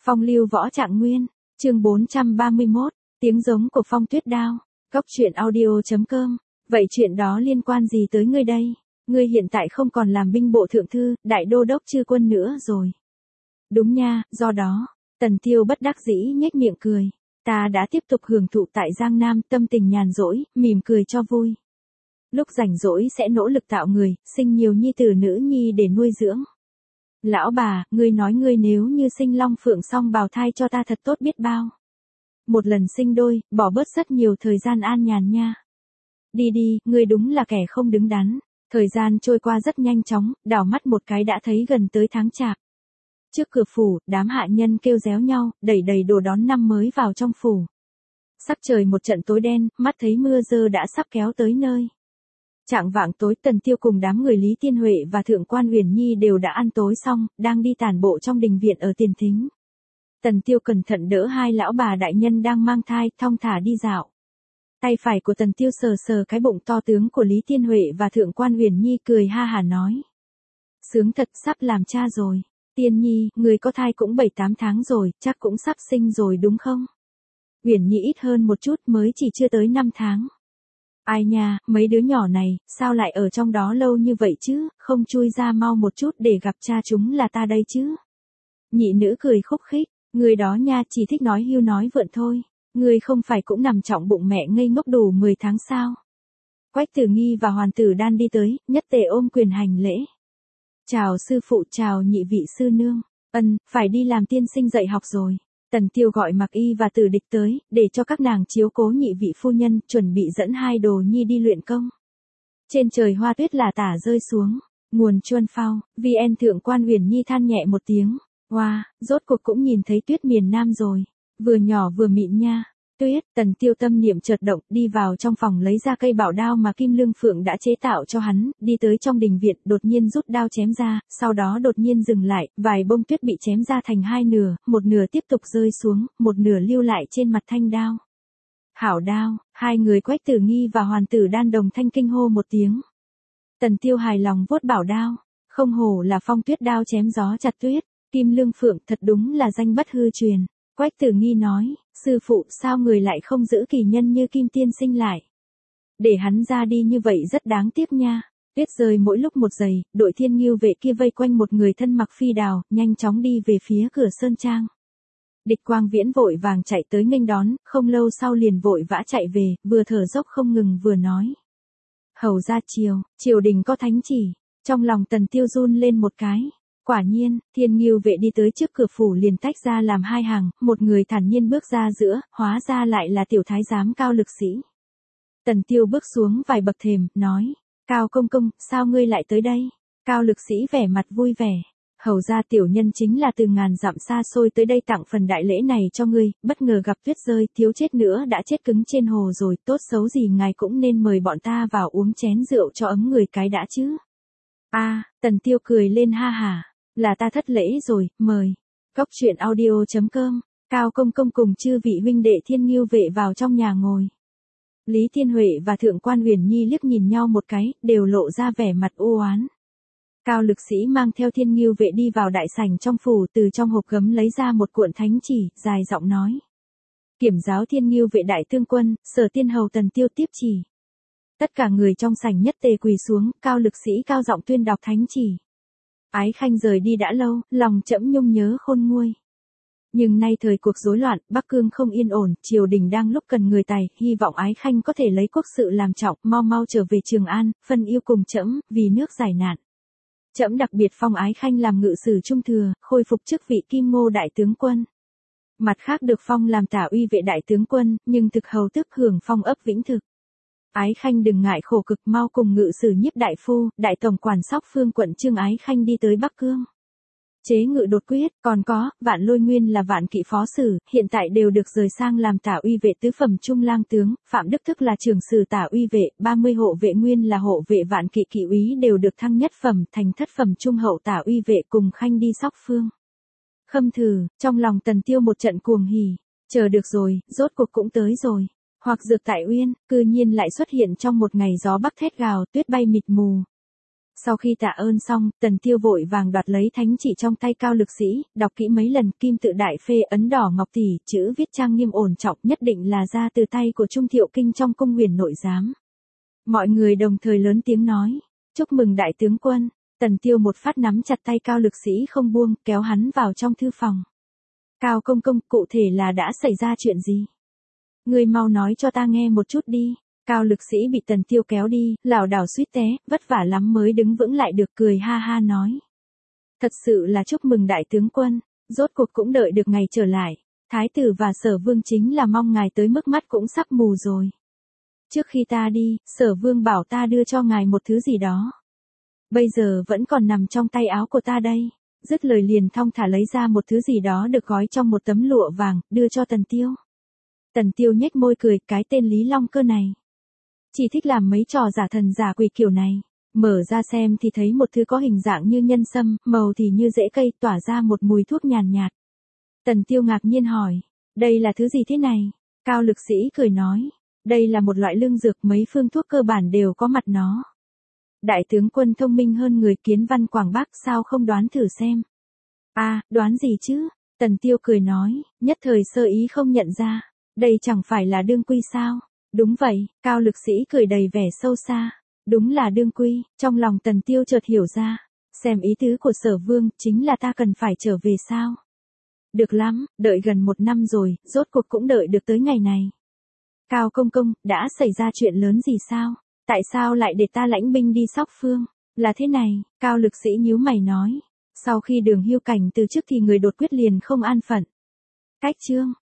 Phong lưu võ trạng nguyên, chương 431, tiếng giống của phong tuyết đao, góc truyện audio.com, vậy chuyện đó liên quan gì tới ngươi đây? Ngươi hiện tại không còn làm binh bộ thượng thư, đại đô đốc chư quân nữa rồi. Đúng nha, do đó, Tần Tiêu bất đắc dĩ nhếch miệng cười. Ta đã tiếp tục hưởng thụ tại Giang Nam, tâm tình nhàn rỗi, mỉm cười cho vui. Lúc rảnh rỗi sẽ nỗ lực tạo người, sinh nhiều nhi tử nữ nhi để nuôi dưỡng. Lão bà, ngươi nói ngươi nếu như sinh long phượng song bào thai cho ta thật tốt biết bao. Một lần sinh đôi, bỏ bớt rất nhiều thời gian an nhàn nha. Đi đi, ngươi đúng là kẻ không đứng đắn. Thời gian trôi qua rất nhanh chóng, đảo mắt một cái đã thấy gần tới tháng chạp. Trước cửa phủ, đám hạ nhân kêu réo nhau, đẩy đầy đồ đón năm mới vào trong phủ. Sắc trời một trận tối đen, mắt thấy mưa dơ đã sắp kéo tới nơi. Chạng vạng tối, Tần Tiêu cùng đám người Lý Tiên Huệ và Thượng quan Uyển Nhi đều đã ăn tối xong, đang đi tản bộ trong đình viện ở Tiền Thính. Tần Tiêu cẩn thận đỡ hai lão bà đại nhân đang mang thai, thong thả đi dạo. Tay phải của Tần Tiêu sờ sờ cái bụng to tướng của Lý Tiên Huệ và Thượng quan Uyển Nhi, cười ha hả nói: "Sướng thật, sắp làm cha rồi. Tiên Nhi, người có thai cũng 7-8 tháng rồi, chắc cũng sắp sinh rồi đúng không?" Uyển Nhi ít hơn một chút, mới chỉ chưa tới 5 tháng. Ai nha, mấy đứa nhỏ này, sao lại ở trong đó lâu như vậy chứ, không chui ra mau một chút để gặp cha chúng là ta đây chứ. Nhị nữ cười khúc khích, người đó nha chỉ thích nói hưu nói vượn thôi, người không phải cũng nằm trọng bụng mẹ ngây ngốc đủ 10 tháng sao. Quách Tử Nghi và Hoàn Tử Đan đi tới, nhất tề ôm quyền hành lễ. Chào sư phụ, chào nhị vị sư nương, phải đi làm tiên sinh dạy học rồi. Tần Tiêu gọi Mặc Y và Tử Địch tới, để cho các nàng chiếu cố nhị vị phu nhân, chuẩn bị dẫn hai đồ nhi đi luyện công. Trên trời hoa tuyết là tả rơi xuống, nguồn chuân phao, VN Thượng quan Uyển Nhi than nhẹ một tiếng, wow, rốt cuộc cũng nhìn thấy tuyết miền Nam rồi, vừa nhỏ vừa mịn nha. Tuyết, Tần Tiêu tâm niệm chợt động, đi vào trong phòng lấy ra cây bảo đao mà Kim Lương Phượng đã chế tạo cho hắn, đi tới trong đình viện, đột nhiên rút đao chém ra, sau đó đột nhiên dừng lại, vài bông tuyết bị chém ra thành hai nửa, một nửa tiếp tục rơi xuống, một nửa lưu lại trên mặt thanh đao. Hảo đao, hai người Quách Tử Nghi và Hoàn Tử Đan đồng thanh kinh hô một tiếng. Tần Tiêu hài lòng vuốt bảo đao, không hổ là phong tuyết đao chém gió chặt tuyết, Kim Lương Phượng thật đúng là danh bất hư truyền. Quách Tử Nghi nói, sư phụ sao người lại không giữ kỳ nhân như Kim tiên sinh lại. Để hắn ra đi như vậy rất đáng tiếc nha. Tuyết rơi mỗi lúc một giây, đội Thiên Ngưu vệ kia vây quanh một người thân mặc phi đào, nhanh chóng đi về phía cửa sơn trang. Địch Quang Viễn vội vàng chạy tới nghênh đón, không lâu sau liền vội vã chạy về, vừa thở dốc không ngừng vừa nói. Hầu ra triều đình có thánh chỉ, trong lòng Tần Tiêu run lên một cái. Quả nhiên, Thiên Ngưu vệ đi tới trước cửa phủ liền tách ra làm hai hàng, một người thản nhiên bước ra giữa, hóa ra lại là tiểu thái giám Cao Lực Sĩ. Tần Tiêu bước xuống vài bậc thềm, nói, Cao công công, sao ngươi lại tới đây? Cao Lực Sĩ vẻ mặt vui vẻ, hầu ra tiểu nhân chính là từ ngàn dặm xa xôi tới đây tặng phần đại lễ này cho ngươi, bất ngờ gặp tuyết rơi, thiếu chết nữa đã chết cứng trên hồ rồi, tốt xấu gì ngài cũng nên mời bọn ta vào uống chén rượu cho ấm người cái đã chứ. Tần Tiêu cười lên ha hả. Là ta thất lễ rồi, mời. Góc truyện audio.com, Cao công công cùng chư vị huynh đệ Thiên Ngưu vệ vào trong nhà ngồi. Lý Tiên Huệ và Thượng quan Uyển Nhi liếc nhìn nhau một cái, đều lộ ra vẻ mặt u oán. Cao Lực Sĩ mang theo Thiên Ngưu vệ đi vào đại sảnh trong phủ, từ trong hộp gấm lấy ra một cuộn thánh chỉ, dài giọng nói. Kiểm giáo Thiên Ngưu vệ đại tướng quân, Sở Tiên hầu Tần Tiêu tiếp chỉ. Tất cả người trong sảnh nhất tề quỳ xuống, Cao Lực Sĩ cao giọng tuyên đọc thánh chỉ. Ái Khanh rời đi đã lâu, lòng trẫm nhung nhớ khôn nguôi. Nhưng nay thời cuộc rối loạn, Bắc Cương không yên ổn, triều đình đang lúc cần người tài, hy vọng Ái Khanh có thể lấy quốc sự làm trọng, mau mau trở về Trường An, phân yêu cùng trẫm, vì nước giải nạn. Trẫm đặc biệt phong Ái Khanh làm ngự sử trung thừa, khôi phục chức vị Kim Ngô đại tướng quân. Mặt khác được phong làm Tả Uy vệ đại tướng quân, nhưng thực hầu tức hưởng phong ấp Vĩnh Thực. Ái Khanh đừng ngại khổ cực, mau cùng ngự sử Nhiếp đại phu, đại tổng quản Sóc Phương quận Trương Ái Khanh đi tới Bắc Cương. Chế ngự đột quyết, còn có, Vạn Lôi nguyên là Vạn Kỵ phó sử, hiện tại đều được rời sang làm Tả Uy vệ tứ phẩm trung lang tướng, Phạm Đức Thức là trưởng sử Tả Uy vệ, 30 hộ vệ nguyên là hộ vệ Vạn Kỵ kỵ úy đều được thăng nhất phẩm, thành thất phẩm trung hậu Tả Uy vệ cùng Khanh đi Sóc Phương. Khâm thử, trong lòng Tần Tiêu một trận cuồng hỉ, chờ được rồi, rốt cuộc cũng tới rồi. Hoặc dược tại Uyên, cư nhiên lại xuất hiện trong một ngày gió bắc thét gào, tuyết bay mịt mù. Sau khi tạ ơn xong, Tần Tiêu vội vàng đoạt lấy thánh chỉ trong tay Cao Lực Sĩ, đọc kỹ mấy lần, kim tự đại phê ấn đỏ ngọc tỷ, chữ viết trang nghiêm ổn trọng, nhất định là ra từ tay của Trung Thiệu Kinh trong cung huyền nội giám. Mọi người đồng thời lớn tiếng nói, chúc mừng đại tướng quân. Tần Tiêu một phát nắm chặt tay Cao Lực Sĩ không buông, kéo hắn vào trong thư phòng. Cao công công, cụ thể là đã xảy ra chuyện gì? Ngươi mau nói cho ta nghe một chút đi. Cao Lực Sĩ bị Tần Tiêu kéo đi, lảo đảo suýt té, vất vả lắm mới đứng vững lại được, cười ha ha nói. Thật sự là chúc mừng đại tướng quân, rốt cuộc cũng đợi được ngày trở lại. Thái tử và Sở Vương chính là mong ngài tới mức mắt cũng sắp mù rồi. Trước khi ta đi, Sở Vương bảo ta đưa cho ngài một thứ gì đó. Bây giờ vẫn còn nằm trong tay áo của ta đây. Dứt lời liền thong thả lấy ra một thứ gì đó được gói trong một tấm lụa vàng, đưa cho Tần Tiêu. Tần Tiêu nhếch môi cười, cái tên Lý Long Cơ này chỉ thích làm mấy trò giả thần giả quỷ kiểu này. Mở ra xem thì thấy một thứ có hình dạng như nhân sâm, màu thì như rễ cây, tỏa ra một mùi thuốc nhàn nhạt. Tần Tiêu ngạc nhiên hỏi, đây là thứ gì thế này? Cao Lực Sĩ cười nói, đây là một loại lương dược, mấy phương thuốc cơ bản đều có mặt nó. Đại tướng quân thông minh hơn người, kiến văn quảng Bắc, sao không đoán thử xem? Đoán gì chứ? Tần Tiêu cười nói, nhất thời sơ ý không nhận ra. Đây chẳng phải là đương quy sao? Đúng vậy, Cao Lực Sĩ cười đầy vẻ sâu xa. Đúng là đương quy, trong lòng Tần Tiêu chợt hiểu ra. Xem ý tứ của Sở Vương, chính là ta cần phải trở về sao? Được lắm, đợi gần 1 năm rồi, rốt cuộc cũng đợi được tới ngày này. Cao công công, đã xảy ra chuyện lớn gì sao? Tại sao lại để ta lãnh binh đi Sóc Phương? Là thế này, Cao Lực Sĩ nhíu mày nói. Sau khi Đường Hưu Cảnh từ chức thì người đột quyết liền không an phận. Cách trương,